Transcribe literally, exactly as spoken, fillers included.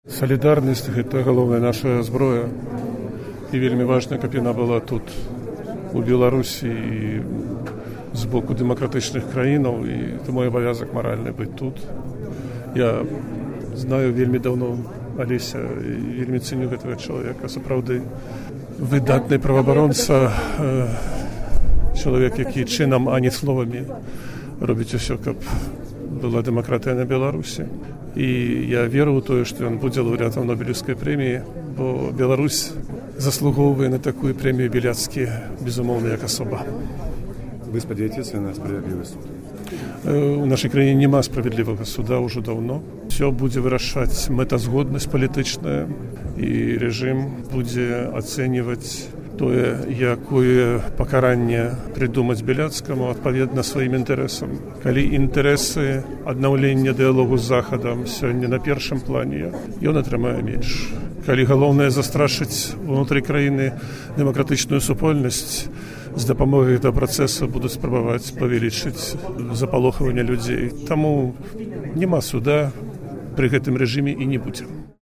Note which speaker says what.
Speaker 1: Салідарнасць – гэта галоўная наша зброя. І вельмі важна, каб яна была тут, у Беларусі, і з боку дэмакратычных краінаў, і это мой абавязак маральны быць тут. Я знаю вельмі даўно Алеся і вельмі ценю гэтага чалавека. Сапраўды выдатны праваабаронца, чалавек, які чынам, а не словамі робіць усё, каб была дэмакратыя на Беларусі. І я веру ў тое, што ён будзе лаўрэатам Нобелеўскай прэміі, бо Беларусь заслугоўвае на такую прэмію Беляцкі, безумоўна, як асоба.
Speaker 2: Вы спадзяецеся на справядлівасць?
Speaker 1: У нашай краіне няма справядлівага суда ўжо даўно. Усё будзе вырашаць мэтазгоднасць палітычная, і рэжым будзе ацэньваць тое, якое пакаранне прыдумаць Беляцкаму адпаведна сваім інтарэсам. Калі інтарэсы аднаўлення дыялогу з Захадам сёння на першым плане, ён атрымае менш. Калі галоўнае застрашыць унутры краіны дэмакратычную супольнасць, з дапамогай гэтага працэсу будуць спрабаваць павялічыць запалохаванне людзей. Таму няма суда пры гэтым рэжыме і не будзе.